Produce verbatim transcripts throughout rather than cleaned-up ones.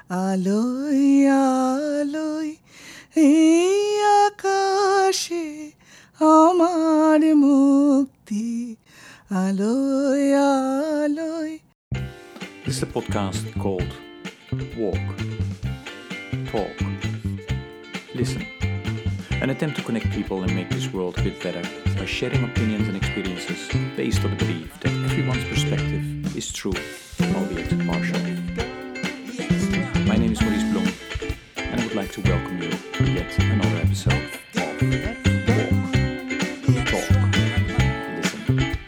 আলোয় আলোয় এই আকাশে আমার মুক্তি আলোয় আলোয়. This is a podcast called Walk, Talk, Listen. An attempt to connect people and make this world a bit better by sharing opinions and experiences based on the belief that everyone's perspective is true, albeit partial. My name is Maurice Blom, and I would like to welcome you to yet another episode of Walk, Talk, Listen.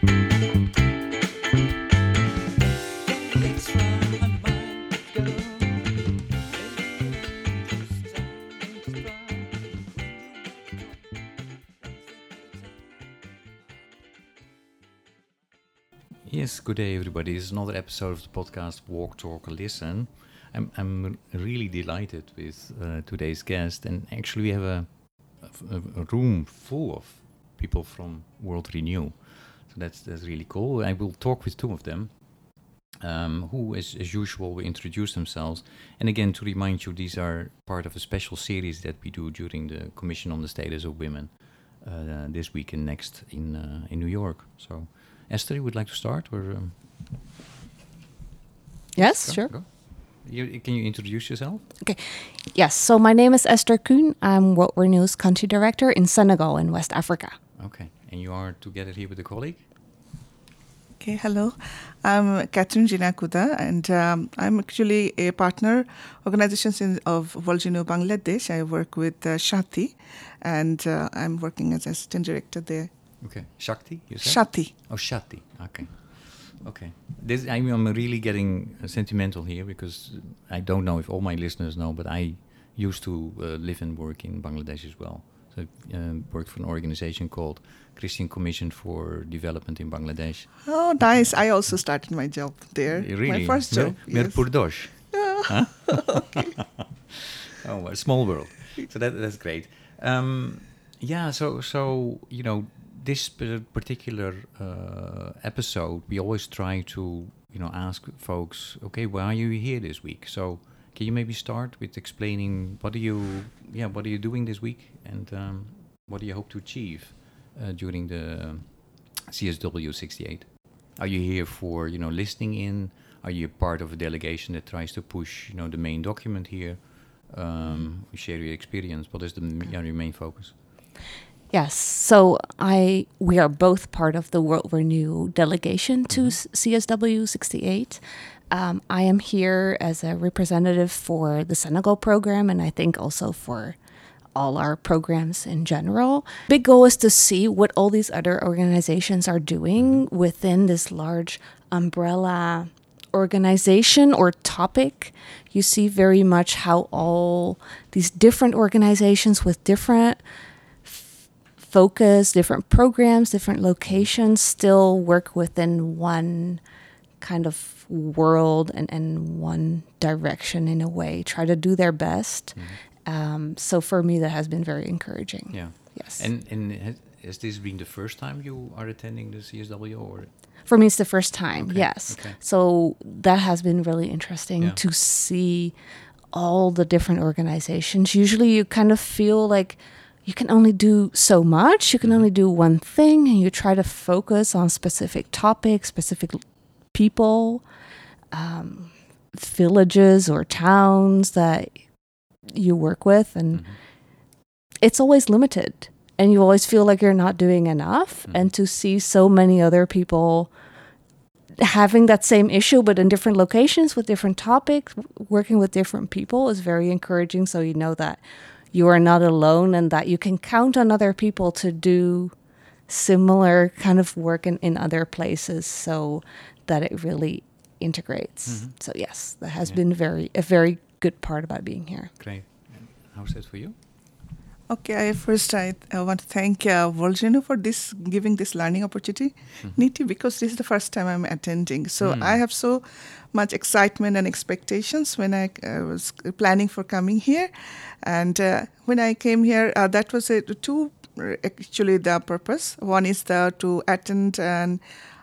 Yes, good day everybody. This is another episode of the podcast Walk, Talk, Listen. I'm I'm really delighted with uh, today's guest, and actually we have a, a, a room full of people from World Renew. So that's that's really cool. I will talk with two of them, um, who, as, as usual, will introduce themselves. And again, to remind you, these are part of a special series that we do during the Commission on the Status of Women uh, this week and next in uh, in New York. So, Esther, you would like to start, or um, Yes, go, sure. go? You, can you introduce yourself? Okay. Yes, so my name is Esther Kuhn. I'm World Renew's country director in Senegal in West Africa. Okay, and you are together here with a colleague? Okay, hello. I'm Catherine Jinakuda, and um, I'm actually a partner organization in, of World Renew Bangladesh. I work with uh, Shati, and uh, I'm working as assistant director there. Okay, Shakti, you said? Shati. Oh, Shati. Okay, okay. This I'm, I'm really getting uh, sentimental here because I don't know if all my listeners know, but I used to uh, live and work in Bangladesh as well. So I uh, worked for an organization called Christian Commission for Development in Bangladesh. Oh, nice. I also started my job there. Really? My first job. Mer- Yes. Mirpurdosh. Yeah. Huh? Oh, a small world. So that that's great. Um, yeah. So so you know this p- particular uh, episode, we always try to you know ask folks, okay, why are you here this week? So can you maybe start with explaining what are you yeah what are you doing this week, and um, what do you hope to achieve uh, during the C S W sixty-eight? Are you here for you know listening in? Are you part of a delegation that tries to push you know the main document here? Um, share your experience. What is the m- yeah, your main focus? Yes, so I we are both part of the World Renew delegation to Mhm. C S W sixty-eight. Um, I am here as a representative for the Senegal program, and I think also for all our programs in general. Big goal is to see what all these other organizations are doing within this large umbrella organization or topic. You see very much how all these different organizations with different f- focus, different programs, different locations still work within one kind of world and, and one direction in a way, try to do their best. Um, so for me, that has been very encouraging. Yeah. Yes. And and has, has this been the first time you are attending the C S W, or For me, it's the first time, Okay, yes. okay. So that has been really interesting Yeah. to see all the different organizations. Usually you kind of feel like you can only do so much. You can Mhm. only do one thing, and you try to focus on specific topics, specific l- people, um, villages or towns that you work with. And Mhm. it's always limited, and you always feel like you're not doing enough. Mhm. And to see so many other people having that same issue but in different locations with different topics, w- working with different people is very encouraging. So you know that you are not alone and that you can count on other people to do similar kind of work in, in other places, so that it really integrates. Mhm. So yes, that has Yeah. been very a very good part about being here. Great. And how's that for you? Okay, I first I uh, want to thank uh, World Renew for this giving this learning opportunity, Mhm. Niti, because this is the first time I'm attending. So Mm. I have so much excitement and expectations when I uh, was planning for coming here, and uh, when I came here, uh, that was a, two uh, actually the purpose. One is the to attend and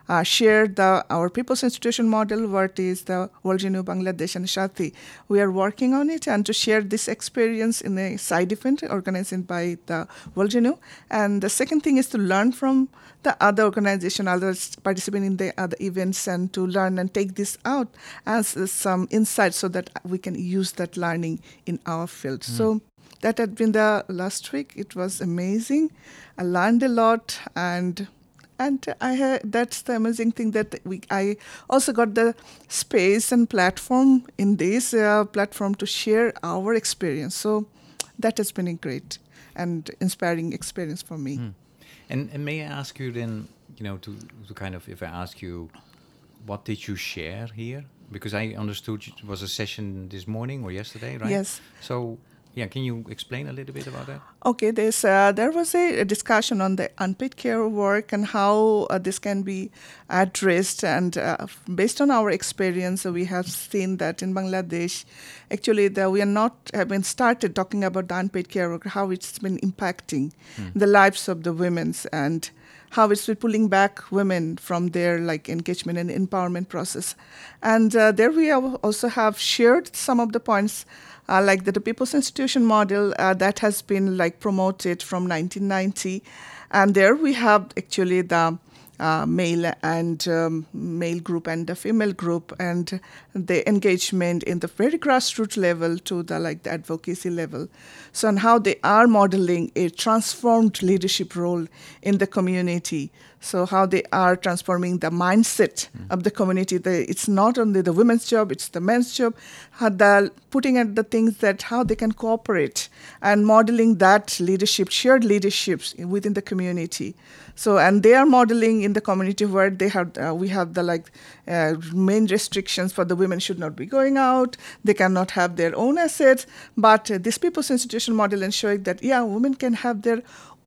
uh, share the our People's Institution model, what is the World Genu Bangladesh and Shati. We are working on it and to share this experience in a side event organized by the World Genu. And the second thing is to learn from the other organization, others participating in the other events, and to learn and take this out as uh, some insights so that we can use that learning in our field. Mm. So that had been the last week. It was amazing. I learned a lot, and and I had, that's the amazing thing that we I also got the space and platform in this uh, platform to share our experience. So that has been a great and inspiring experience for me. Mm. And, and may I ask you then, you know, to, to kind of, if I ask you, what did you share here? Because I understood it was a session this morning or yesterday, right? Yes. So, yeah, can you explain a little bit about that? Okay, there's, uh, there was a, a discussion on the unpaid care work and how uh, this can be addressed. And uh, based on our experience, uh, we have seen that in Bangladesh, actually, the, we are not have been started talking about the unpaid care work, how it's been impacting mm. the lives of the women, and how it's been pulling back women from their like engagement and empowerment process. And uh, there we have also have shared some of the points Uh, like the, the People's Institution model uh, that has been like promoted from nineteen ninety. And there we have actually the uh, male and um, male group and the female group, and the engagement in the very grassroots level to the like the advocacy level. So and how they are modeling a transformed leadership role in the community. So how they are transforming the mindset mm. of the community. The, it's not only the women's job, it's the men's job. How the putting at the things that how they can cooperate and modeling that leadership, shared leaderships within the community. So and they are modeling in the community where they have uh, we have the like uh, main restrictions for the women should not be going out. They cannot have their own assets. But uh, this People's Institution model and showing that yeah, women can have their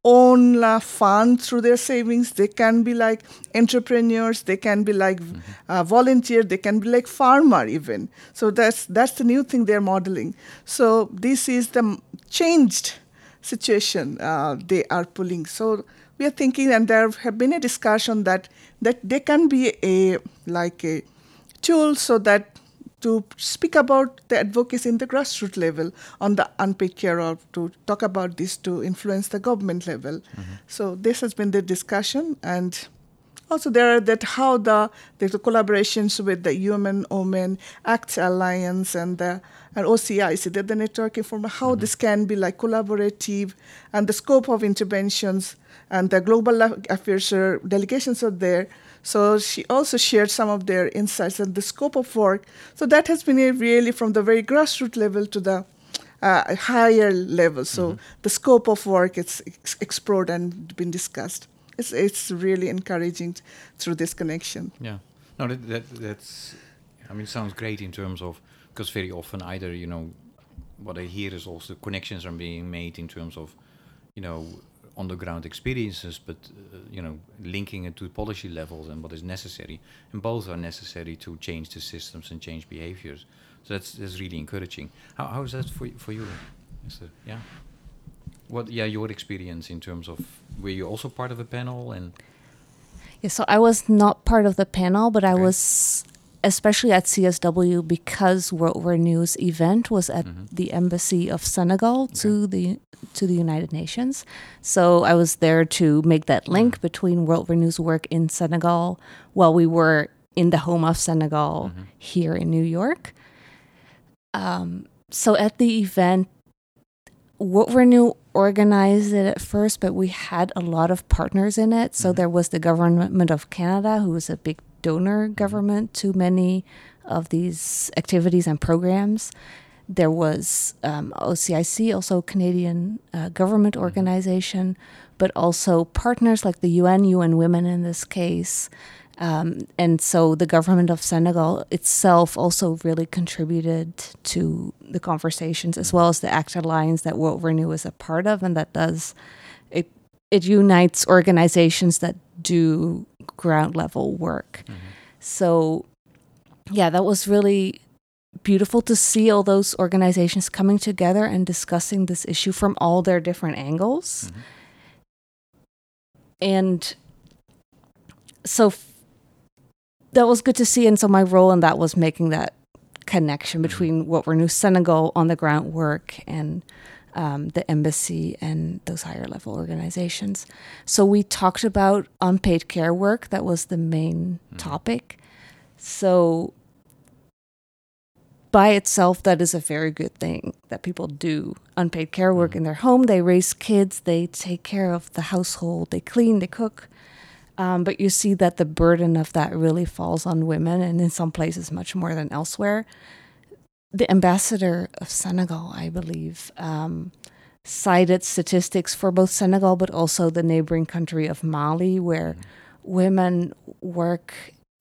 own uh, fund through their savings. They can be like entrepreneurs. They can be like mm-hmm. uh, volunteer. They can be like farmer even. So that's that's the new thing they're modeling. So this is the changed situation uh, they are pulling. So we are thinking, and there have been a discussion that that they can be a like a tool so that to speak about the advocacy in the grassroots level on the unpaid care, or to talk about this to influence the government level. Mm-hmm. So this has been the discussion, and also there are that how the the collaborations with the Human Women Act Alliance and the and O C I C, that the networking for how mm-hmm. this can be like collaborative, and the scope of interventions and the global affairs delegations are there. So she also shared some of their insights and the scope of work. So that has been a really from the very grassroots level to the uh, higher level. So mm-hmm. the scope of work it's ex- explored and been discussed. It's it's really encouraging t- through this connection. Yeah, no, that, that that's. I mean, it sounds great in terms of because very often either you know what I hear is also connections are being made in terms of you know. on the ground experiences, but uh, you know, linking it to policy levels and what is necessary, and both are necessary to change the systems and change behaviors. So that's that's really encouraging. How how is that for for you, Mister Yeah. What yeah your experience in terms of were you also part of a panel and? Yeah, so I was not part of the panel, but I okay. was. Especially at C S W, because World Renew's event was at mm-hmm. the embassy of Senegal okay. to the to the United Nations. So I was there to make that link mm-hmm. between World Renew's work in Senegal while we were in the home of Senegal mm-hmm. here in New York. Um, so at the event, World Renew organized it at first, but we had a lot of partners in it. So mm-hmm. there was the government of Canada, who was a big donor government to many of these activities and programs. There was um, O C I C, also Canadian uh, government organization, but also partners like the U N, U N Women in this case. Um, and so the government of Senegal itself also really contributed to the conversations, as well as the ACT Alliance that World Renew is a part of, and that does, it, it unites organizations that do ground level work. Mm-hmm. So yeah, that was really beautiful to see all those organizations coming together and discussing this issue from all their different angles. Mm-hmm. And so f- that was good to see. And so my role in that was making that connection between what we're New Senegal on the ground work and um, the embassy and those higher level organizations. So we talked about unpaid care work. That was the main mm. topic. So by itself, that is a very good thing that people do unpaid care work mm. in their home. They raise kids, they take care of the household, they clean, they cook. Um, but you see that the burden of that really falls on women, and in some places much more than elsewhere. The ambassador of Senegal, I believe, um, cited statistics for both Senegal but also the neighboring country of Mali, where mm. women work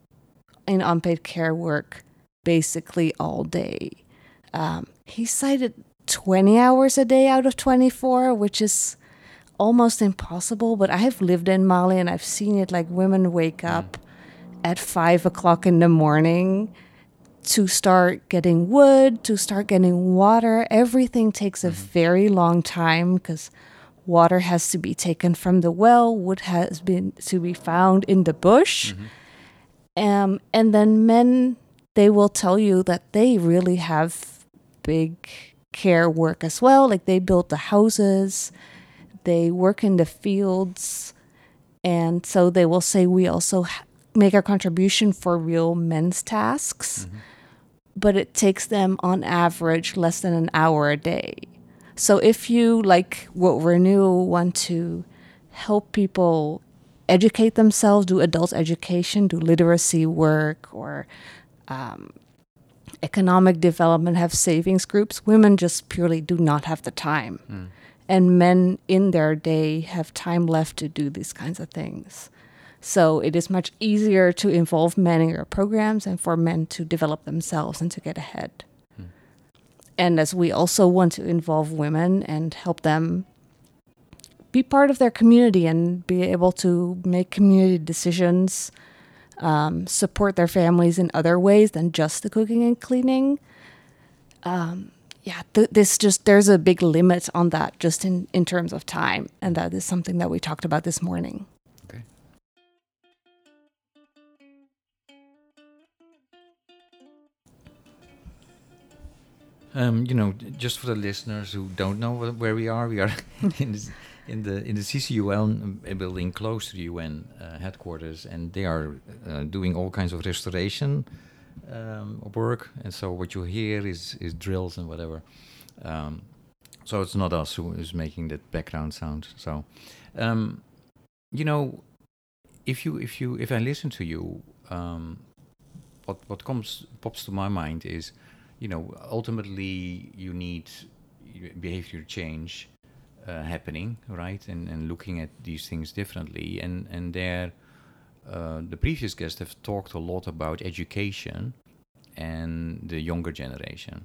in unpaid care work basically all day. Um, he cited twenty hours a day out of twenty-four, which is almost impossible, but I have lived in Mali and I've seen it. Like, women wake up at five o'clock in the morning to start getting wood, to start getting water. Everything takes a very long time because water has to be taken from the well, wood has been to be found in the bush. Mm-hmm. Um, and then men, they will tell you that they really have big care work as well. Like, they build the houses, they work in the fields, and so they will say we also ha- make a contribution for real men's tasks, mm-hmm. but it takes them on average less than an hour a day. So if you, like what Renew, want to help people educate themselves, do adult education, do literacy work, or um, economic development, have savings groups, women just purely do not have the time. Mm. And men in their day have time left to do these kinds of things. So it is much easier to involve men in your programs and for men to develop themselves and to get ahead. Hmm. And as we also want to involve women and help them be part of their community and be able to make community decisions, um, support their families in other ways than just the cooking and cleaning. Um, yeah, th- this just, there's a big limit on that just in, in terms of time. And that is something that we talked about this morning. Okay. Um, you know, just for the listeners who don't know where we are, we are in, this, in the in the C C U N building close to the U N uh, headquarters, and they are uh, doing all kinds of restoration um, work. And so what you hear is is drills and whatever. Um, so it's not us who is making that background sound. So, um, you know, if you if you if I listen to you, um, what what comes pops to my mind is, you know, ultimately you need behavior change uh, happening, right? And and looking at these things differently. And and there, uh, the previous guests have talked a lot about education and the younger generation.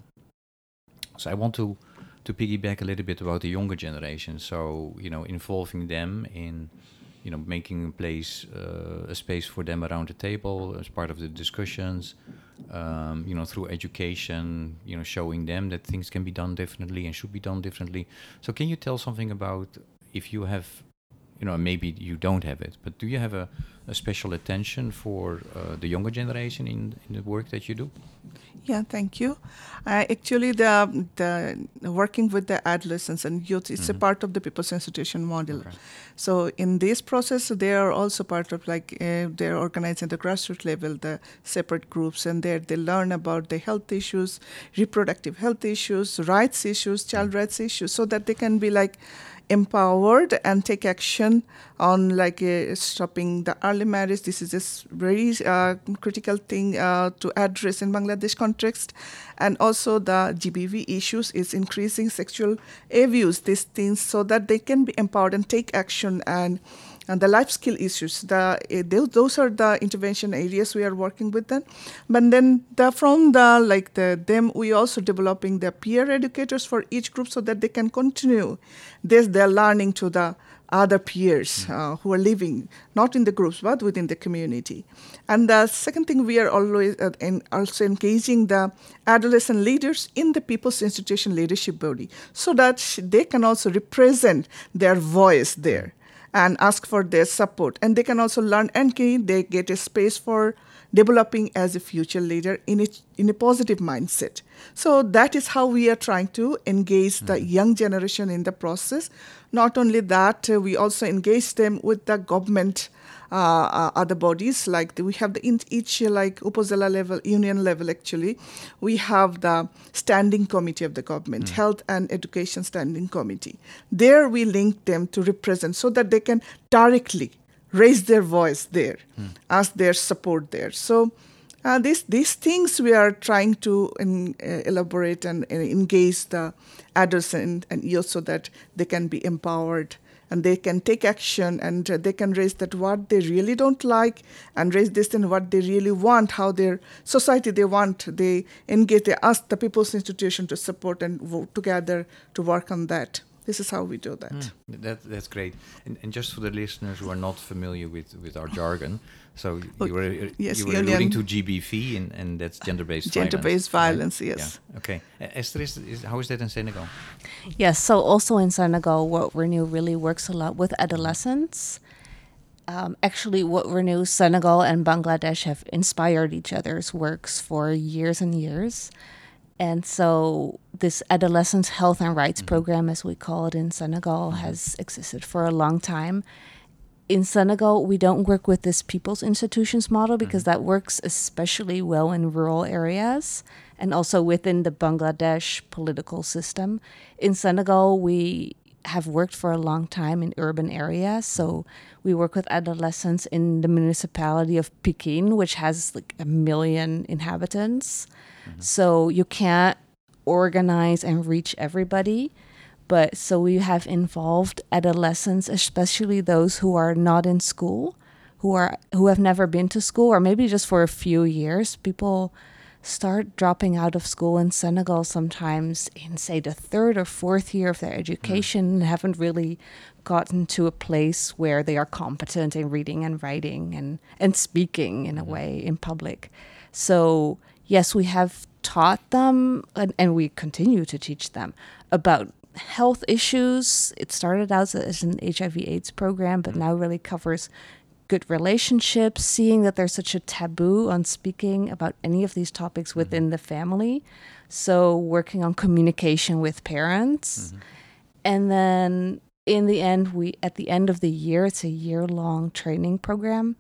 So I want to to piggyback a little bit about the younger generation. So, you know, involving them in, you know, making a place, uh, a space for them around the table as part of the discussions, um, you know, through education, you know, showing them that things can be done differently and should be done differently. So can you tell something about if you have, you know, maybe you don't have it, but do you have a, a special attention for uh, the younger generation in, in the work that you do? Yeah, thank you. Uh, actually, the the working with the adolescents and youth is mm-hmm. a part of the people's institution model. Okay. So in this process, they are also part of, like, uh, they're organized at the grassroots level, the separate groups, and there they learn about the health issues, reproductive health issues, rights issues, child mm-hmm. rights issues, so that they can be like empowered and take action on, like, uh, stopping the early marriage. This is a very uh, critical thing uh, to address in Bangladesh context. And also the G B V issues is increasing sexual abuse, these things, so that they can be empowered and take action. And And the life skill issues, the uh, those are the intervention areas we are working with them. But then the, from the like the them, we also developing the peer educators for each group so that they can continue this their learning to the other peers uh, who are living not in the groups but within the community. And the second thing, we are always uh, in also engaging the adolescent leaders in the People's Institution Leadership Body so that they can also represent their voice there and ask for their support. And they can also learn and they get a space for developing as a future leader in a, in a positive mindset. So that is how we are trying to engage the young generation in the process. Not only that, uh, we also engage them with the government, uh, uh, other bodies, like the, we have the in each uh, like Upazila level, union level actually, we have the standing committee of the government, mm. Health and Education Standing Committee. There we link them to represent so that they can directly raise their voice there, mm. ask their support there. So uh, these these things we are trying to in, uh, elaborate and, and engage the adults and, and youth so that they can be empowered and they can take action and uh, they can raise that what they really don't like and raise this and what they really want, how their society they want. They engage, they ask the people's institution to support and work together to work on that. This is how we do that. Mm, that that's great. And, and just for the listeners who are not familiar with, with our jargon, so oh, you were yes, you were alluding to G B V, and, and that's gender-based violence. Gender-based violence, right? yes. Yeah. Okay. Uh, Esther, is, is, how is that in Senegal? Yes, so also in Senegal, what Renew really works a lot with adolescents. Um, actually, what Renew Senegal and Bangladesh have inspired each other's works for years and years. And so this adolescent health and rights mm-hmm. program, as we call it in Senegal, mm-hmm. has existed for a long time. In Senegal, we don't work with this people's institutions model because mm-hmm. that works especially well in rural areas and also within the Bangladesh political system. In Senegal, we have worked for a long time in urban areas. So we work with adolescents in the municipality of Pekin, which has like a million inhabitants. Mm-hmm. So you can't organize and reach everybody. But so we have involved adolescents, especially those who are not in school, who are who have never been to school, or maybe just for a few years. People start dropping out of school in Senegal sometimes in, say, the third or fourth year of their education mm. and haven't really gotten to a place where they are competent in reading and writing and, and speaking in a way in public. So yes, we have taught them, and, and we continue to teach them about health issues. It started out as an H I V AIDS program, but now really covers good relationships, seeing that there's such a taboo on speaking about any of these topics within mm-hmm. the family. So working on communication with parents. Mm-hmm. And then in the end, we at the end of the year, it's a year-long training program.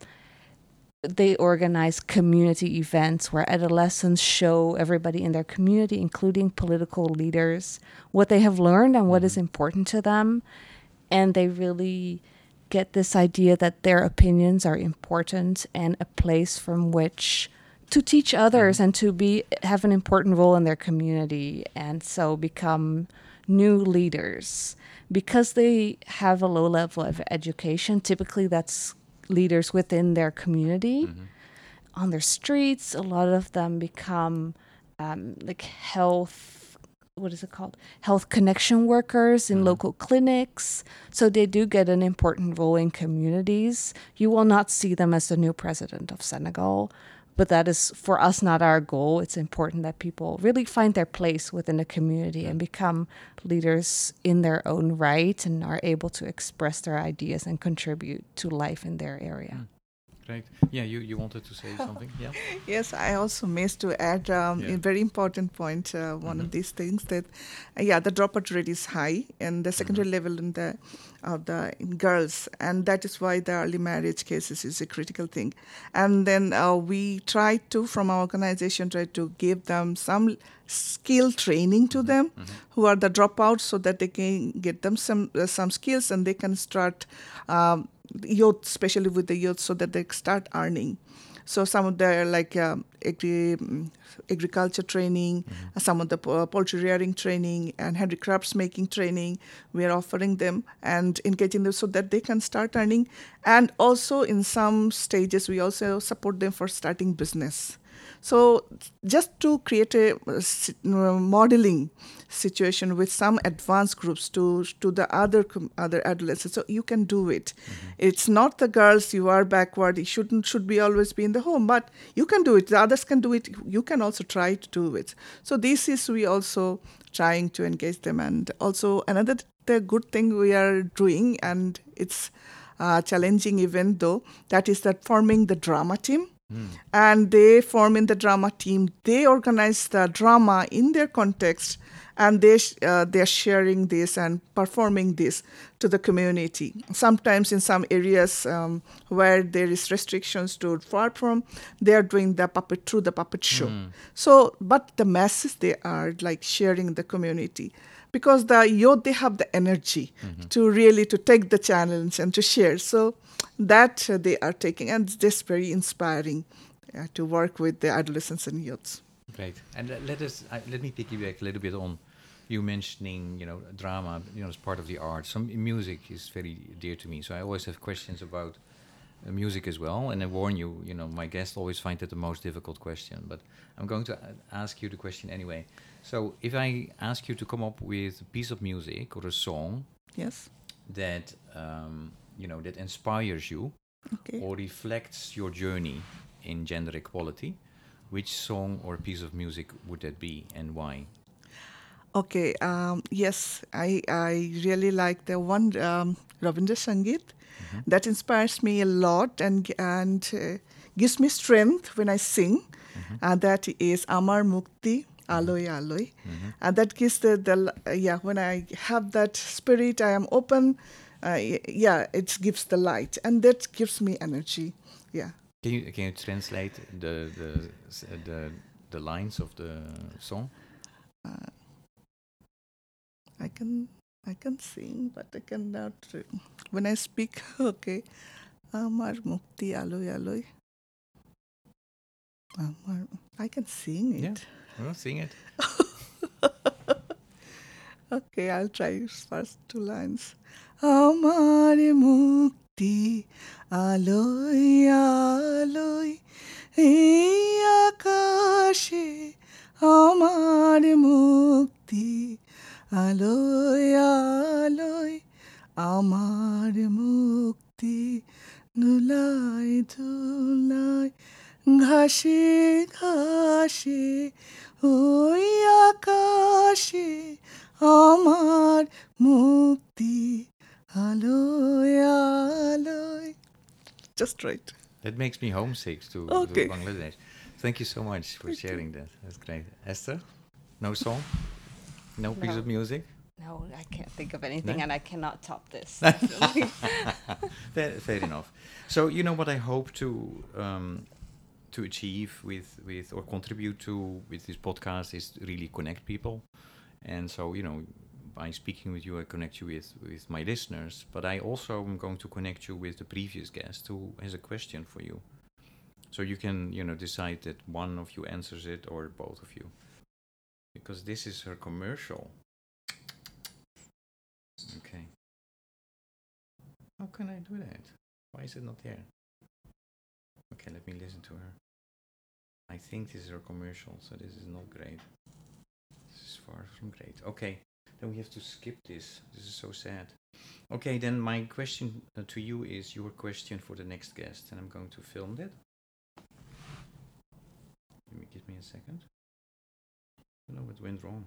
They organize community events where adolescents show everybody in their community, including political leaders, what they have learned and what mm-hmm. is important to them. And they really get this idea that their opinions are important and a place from which to teach others mm-hmm. and to be have an important role in their community, and so become new leaders. Because they have a low level of education, typically that's leaders within their community. Mm-hmm. On their streets, a lot of them become um, like health what is it called? Health connection workers in mm-hmm. local clinics. So they do get an important role in communities. You will not see them as the new president of Senegal, but that is, for us, not our goal. It's important that people really find their place within the community and become leaders in their own right and are able to express their ideas and contribute to life in their area. Mm. Great. Yeah, you, you wanted to say something? Yeah. Yes, I also missed to add um, yeah. a very important point. Uh, one mm-hmm. of these things that, uh, yeah, the dropout rate is high in the secondary mm-hmm. level in the of the in girls, and that is why the early marriage cases is a critical thing. And then uh, we try to, from our organization, try to give them some skill training to mm-hmm. them mm-hmm. who are the dropouts, so that they can get them some uh, some skills and they can start. Um, youth, especially with the youth, so that they start earning. So some of the like um, agri, agriculture training, mm-hmm. some of the uh, poultry rearing training and handicrafts making training, we are offering them and engaging them so that they can start earning. And also in some stages, we also support them for starting business. So just to create a uh, modeling situation with some advanced groups to to the other other adolescents, so you can do it. Mm-hmm. It's not the girls, you are backward, you shouldn't should be always be in the home, but you can do it. The others can do it. You can also try to do it. So this is we also trying to engage them. And also another the good thing we are doing, and it's uh, challenging even though, that is that forming the drama team. and they form in the drama team. They organize the drama in their context, and they sh- uh, they're sharing this and performing this to the community. Sometimes in some areas um, where there is restrictions to perform, they are doing the puppet through the puppet show. So, but the masses, they are like sharing the community, because the youth, they have the energy to really to take the challenge and to share. So that uh, they are taking, and it's just very inspiring uh, to work with the adolescents and youths. Great. And uh, let us uh, let me piggyback a little bit on you mentioning, you know, drama, you know, as part of the art. Some music is very dear to me, so I always have questions about uh, music as well. And I warn you, you know, my guests always find it the most difficult question, but I'm going to a- ask you the question anyway. So, if I ask you to come up with a piece of music or a song Yes. that um, you know that inspires you Okay. or reflects your journey in gender equality, which song or piece of music would that be and why? Okay. Um, yes, I I really like the one um, Ravindra Sangeet that inspires me a lot and and uh, gives me strength when I sing. Uh, that is Amar Mukti Aloy Aloy. And that gives the, the l- uh, yeah, when I have that spirit, I am open. Uh, y- yeah, it gives the light, and that gives me energy. Yeah. Can you can you translate the the s- uh, the the lines of the song? I can I can sing, but I cannot. uh, When I speak, okay. Amar Mukti Aloy Aloy. Amar. I can sing Yeah, it. well, sing it. Okay, I'll try first two lines. Amar Mukti Aloy Aloy. এই আকাশে আমার মুক্তি আলোয় আলোয় আমার মুক্তি ধুলায় ধুলায় ঘাসে ঘাসে ওই আকাশে আমার মুক্তি আলোয় আলোয়. Just right. That makes me homesick to, to Okay. Bangladesh. Thank you so much for Thank you. sharing that. That's great. Esther, no song, no piece No. of music. No, I can't think of anything, No? and I cannot top this. fair, fair enough. So you know what I hope to um, to achieve with with or contribute to with this podcast is really connect people. And so you know, by speaking with you, I connect you with with my listeners. But I also am going to connect you with the previous guest who has a question for you. So you can you know decide that one of you answers it or both of you, because this is her commercial. Okay. How can I do that? Why is it not there? Okay, let me listen to her. I think this is her commercial, so this is not great. This is far from great. Okay, then we have to skip this. This is so sad. Okay, then my question uh, to you is your question for the next guest, and I'm going to film that. Give me, give me a second. I don't know what went wrong.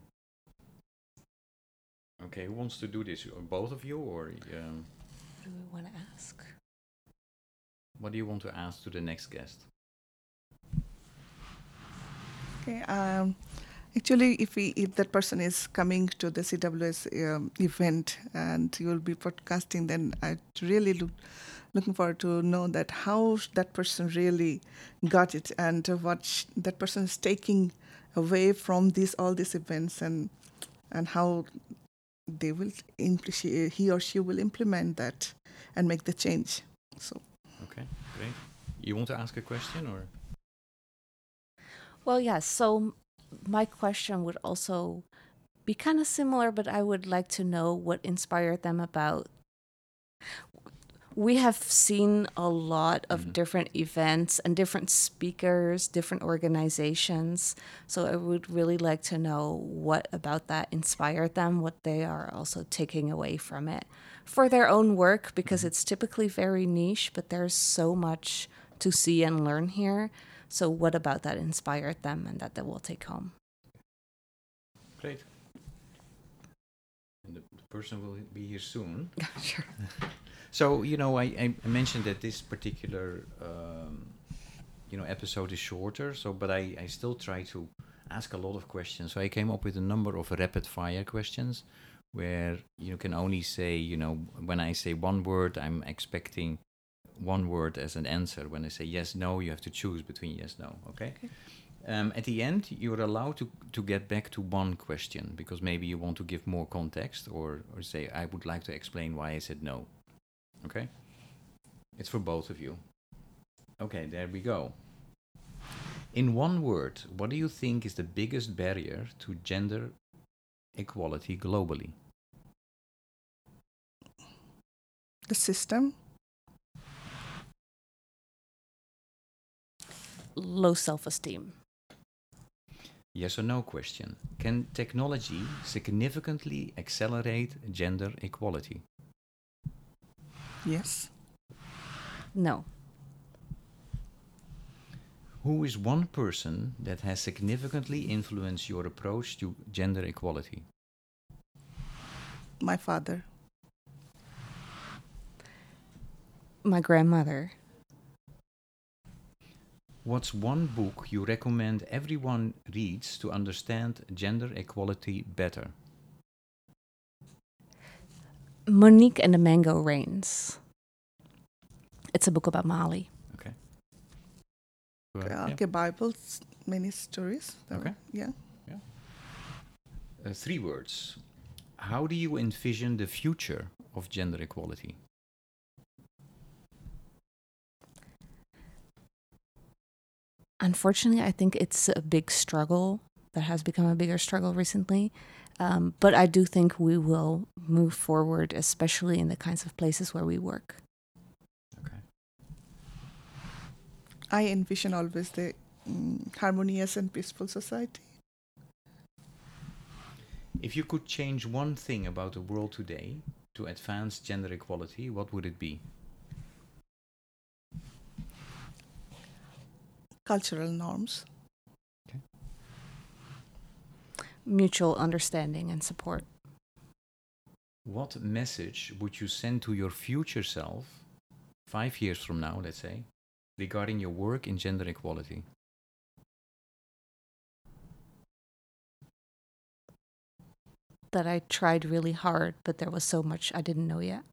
Okay, who wants to do this? Uh, Both of you, or um, What do we want to ask? what do you want to ask to the next guest? Okay. Um, actually, if we if that person is coming to the C W S um, event and you will be podcasting, then I really look looking forward to know that how sh- that person really got it, and uh, what sh- that person is taking away from these all these events, and and how they will impl- she, he or she will implement that and make the change. So Okay, great. You want to ask a question, or Well, yes. So m- my question would also be kind of similar, but I would like to know what inspired them about. We have seen a lot of Mhm. different events and different speakers, different organizations. So I would really like to know what about that inspired them, what they are also taking away from it for their own work, because it's typically very niche, but there's so much to see and learn here. So, what about that inspired them and that they will take home? great. And the, the person will be here soon. Sure. So you know, I, I mentioned that this particular um, you know, episode is shorter. So, but I, I still try to ask a lot of questions. So I came up with a number of rapid fire questions where you can only say, you know, when I say one word, I'm expecting one word as an answer. When I say yes, no, you have to choose between yes, no. Okay. Okay. Um, at the end, you're allowed to, to get back to one question because maybe you want to give more context or, or say, I would like to explain why I said no. Okay? It's for both of you. Okay, there we go. In one word, what do you think is the biggest barrier to gender equality globally? The system. Low self-esteem. Yes or no question. Can technology significantly accelerate gender equality? Yes. No. Who is one person that has significantly influenced your approach to gender equality? My father. My grandmother. What's one book you recommend everyone reads to understand gender equality better? Monique and the Mango Rains. It's a book about Mali. Okay. Go ahead. Uh, Yeah. okay, Bibles, many stories. There Okay. were- Yeah. Uh, three words. How do you envision the future of gender equality? Unfortunately, I think it's a big struggle that has become a bigger struggle recently. Um, but I do think we will move forward, especially in the kinds of places where we work. Okay. I envision always the mm, harmonious and peaceful society. If you could change one thing about the world today to advance gender equality, what would it be? Cultural norms. Mutual understanding and support. What message would you send to your future self, five years from now, let's say, regarding your work in gender equality? That I tried really hard, but there was so much I didn't know yet.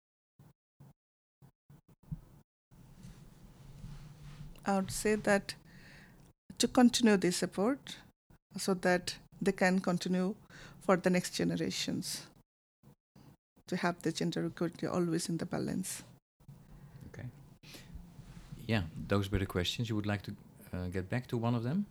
I would say that to continue this effort so that they can continue for the next generations to have the gender equality always in the balance. Okay. Yeah, those were the questions. You would like to uh, get back to one of them?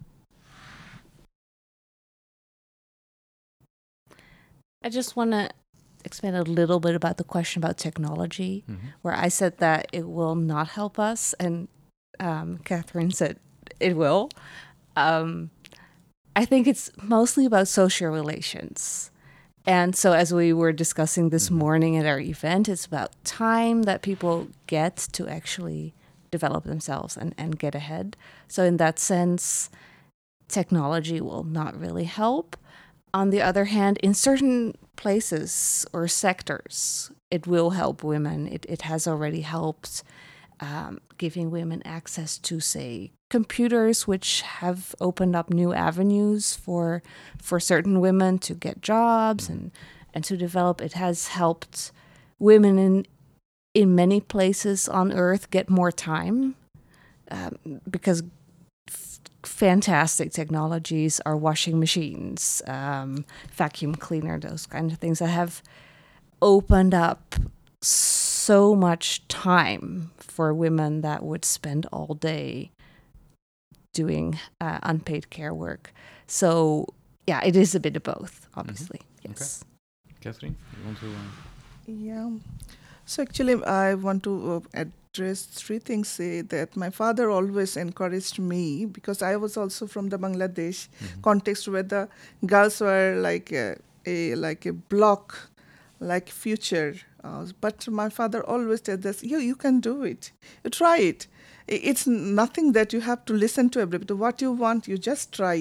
I just want to expand a little bit about the question about technology, Mm-hmm. where I said that it will not help us, and um, Catherine said it will. Um, I think it's mostly about social relations. And so, as we were discussing this Mhm. morning at our event, it's about time that people get to actually develop themselves and, and get ahead. So, in that sense, technology will not really help. On the other hand, in certain places or sectors, it will help women. It, it has already helped um, giving women access to, say, computers, which have opened up new avenues for for certain women to get jobs and, and to develop. It has helped women in in many places on Earth get more time um, because f- fantastic technologies are washing machines, um, vacuum cleaner, those kind of things that have opened up so much time for women that would spend all day doing uh, unpaid care work. So, yeah, it is a bit of both, obviously. Yes. Catherine, you want to? Uh... Yeah. So actually, I want to uh, address three things. Uh, that my father always encouraged me because I was also from the Bangladesh Mhm. context where the girls were like a, a like a block, like future. Uh, but my father always said this: you you can do it. You try it. I- It's nothing that you have to listen to everybody. What you want, you just try it.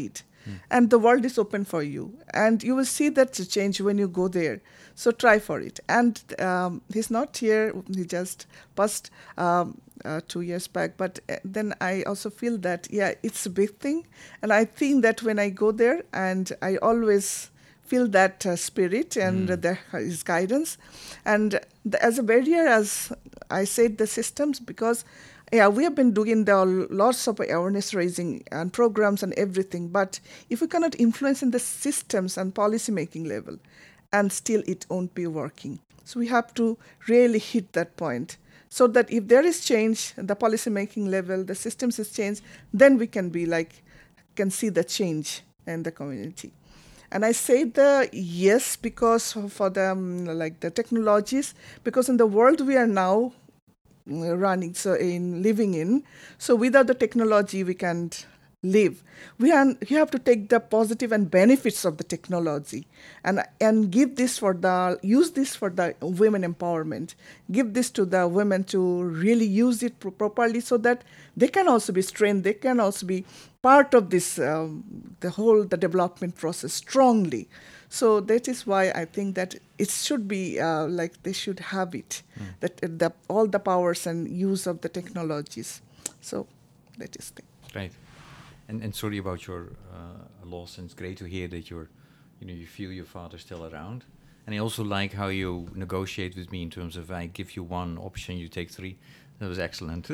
and the world is open for you. And you will see that change when you go there. So try for it. And um, he's not here. He just passed um, uh, two years back. But uh, then I also feel that, yeah, it's a big thing. And I think that when I go there, and I always feel that uh, spirit and Mm. the, his guidance. And the, as a barrier, as I said, the systems, because yeah, we have been doing the lots of awareness raising and programs and everything, but if we cannot influence in the systems and policy making level, and still it won't be working. So we have to really hit that point, so that if there is change, the policy making level, the systems is changed, then we can be like, can see the change in the community. And I say the yes because for the um, like the technologies, because in the world we are now running, so in living in, so without the technology we can't live. We are, you have to take the positive and benefits of the technology, and and give this for the use this for the women empowerment. Give this to the women to really use it pro- properly, so that they can also be strengthened. They can also be part of this um, the whole the development process strongly. So that is why I think that it should be uh, like they should have it, Mm. that uh, the, all the powers and use of the technologies. So that is the Great. And and sorry about your uh, loss. And it's great to hear that you're, you know, you feel your father still around. And I also like how you negotiate with me in terms of I give you one option, you take three. That was excellent.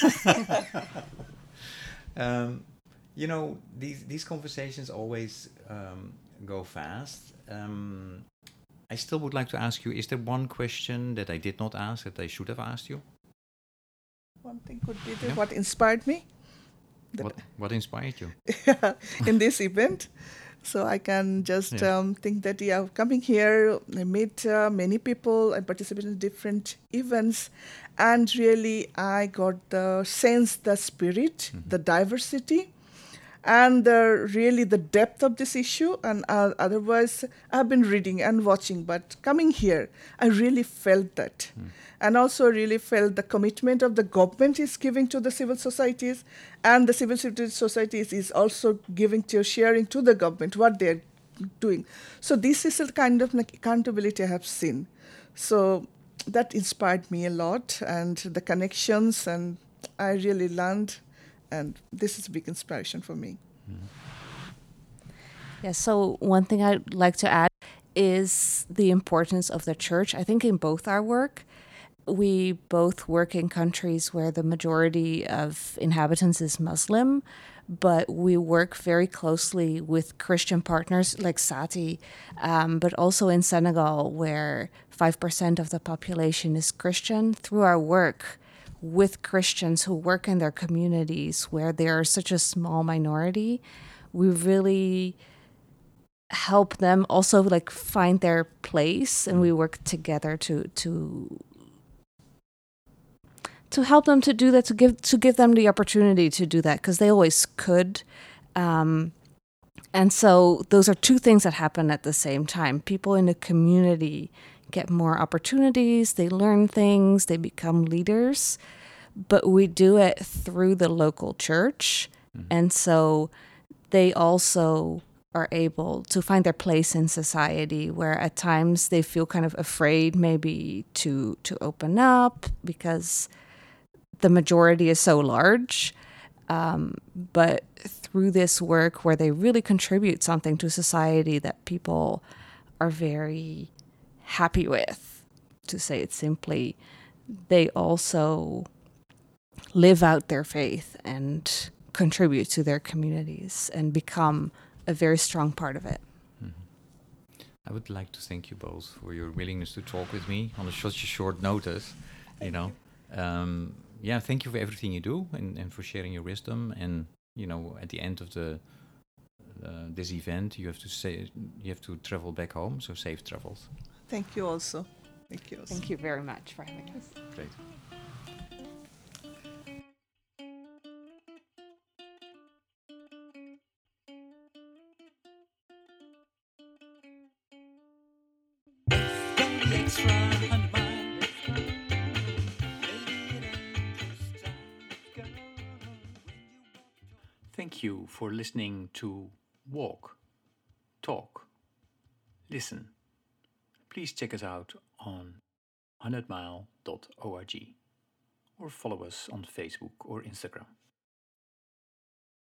um, you know, these these conversations always um, go fast. Um, I still would like to ask you: is there one question that I did not ask that I should have asked you? one thing could be the, Yeah. what inspired me that What what inspired you? in this event. So I can just Yeah. um, think that, yeah, coming here, I meet uh, many people and participate in different events, and really I got the sense, the spirit, Mhm. the diversity, and the, really the depth of this issue. And uh, otherwise, I've been reading and watching, but coming here, I really felt that. Mm. And also really felt the commitment of the government is giving to the civil societies, and the civil societies is also giving to, sharing to the government what they're doing. So this is a kind of like accountability I have seen. So that inspired me a lot, and the connections, and I really learned, and this is a big inspiration for me. Mm. Yeah, so one thing I'd like to add is the importance of the church. I think in both our work, we both work in countries where the majority of inhabitants is Muslim, but we work very closely with Christian partners like Sati, um, but also in Senegal, where five percent of the population is Christian. Through our work with Christians who work in their communities where they are such a small minority, we really help them also like find their place, and we work together to to to help them to do that, to give to give them the opportunity to do that, because they always could. Um, and so those are two things that happen at the same time. People in the community get more opportunities, they learn things, they become leaders, but we do it through the local church. Mhm. And so they also are able to find their place in society, where at times they feel kind of afraid maybe to to open up because the majority is so large. Um, but through this work where they really contribute something to society that people are very happy with, to say it simply, they also live out their faith and contribute to their communities and become a very strong part of it. Mhm. I would like to thank you both for your willingness to talk with me on a such a short notice. You know, um, yeah, thank you for everything you do, and, and for sharing your wisdom. And you know, at the end of the uh, this event, you have to say you have to travel back home. So safe travels. Thank you also. Thank you also. Thank you very much for having us. Great. Thank you for listening to walk, talk, listen. Please check us out on hundred mile dot org or follow us on Facebook or Instagram.